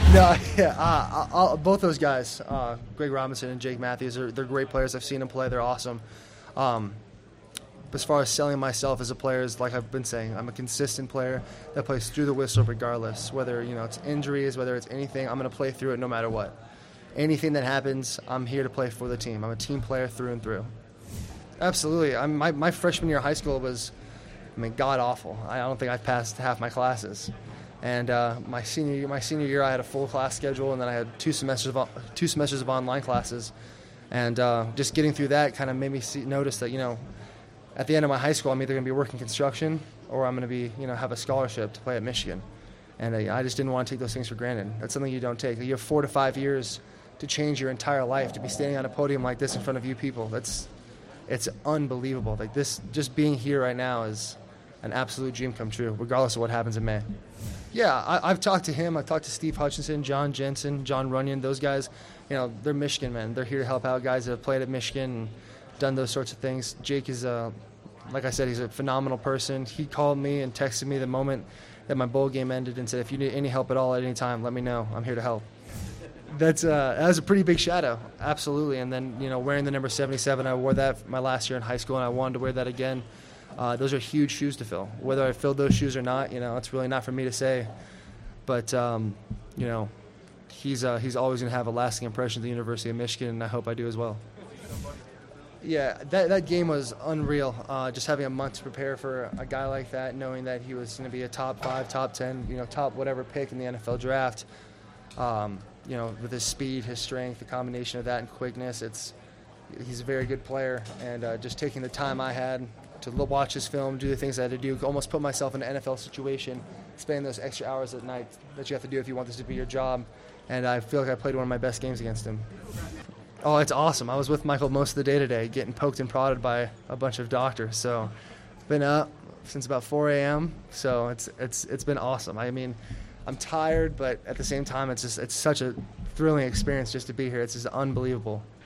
No, yeah, both those guys, Greg Robinson and Jake Matthews, they're great players. I've seen them play. They're awesome. As far as selling myself as a player, is like I've been saying, I'm a consistent player that plays through the whistle regardless. Whether it's injuries, whether it's anything, I'm going to play through it no matter what. Anything that happens, I'm here to play for the team. I'm a team player through and through. Absolutely. My freshman year of high school was, god awful. I don't think I passed half my classes. And my senior year, I had a full class schedule, and then I had two semesters of online classes. And just getting through that kind of made me notice that at the end of my high school, I'm either going to be working construction or I'm going to be have a scholarship to play at Michigan. And I just didn't want to take those things for granted. That's something you don't take. You have 4 to 5 years to change your entire life, to be standing on a podium like this in front of you people. It's unbelievable. Like this, just being here right now is an absolute dream come true, regardless of what happens in May. Yeah, I've talked to him. I've talked to Steve Hutchinson, John Jensen, John Runyon. Those guys, they're Michigan men. They're here to help out guys that have played at Michigan and done those sorts of things. Jake is, like I said, he's a phenomenal person. He called me and texted me the moment that my bowl game ended and said, if you need any help at all at any time, let me know. I'm here to help. That was a pretty big shadow, absolutely. And then, wearing the number 77, I wore that my last year in high school, and I wanted to wear that again. Those are huge shoes to fill. Whether I filled those shoes or not, it's really not for me to say. But, he's always going to have a lasting impression at the University of Michigan, and I hope I do as well. Yeah, that game was unreal. Just having a month to prepare for a guy like that, knowing that he was going to be a top 5, top 10, top whatever pick in the NFL draft. With his speed, his strength, the combination of that and quickness, he's a very good player. And just taking the time I had to watch his film, do the things I had to do, almost put myself in an NFL situation, spending those extra hours at night that you have to do if you want this to be your job. And I feel like I played one of my best games against him. Oh, it's awesome. I was with Michael most of the day today, getting poked and prodded by a bunch of doctors. So been up since about 4 a.m., so it's been awesome. I'm tired, but at the same time, it's such a thrilling experience just to be here. It's just unbelievable.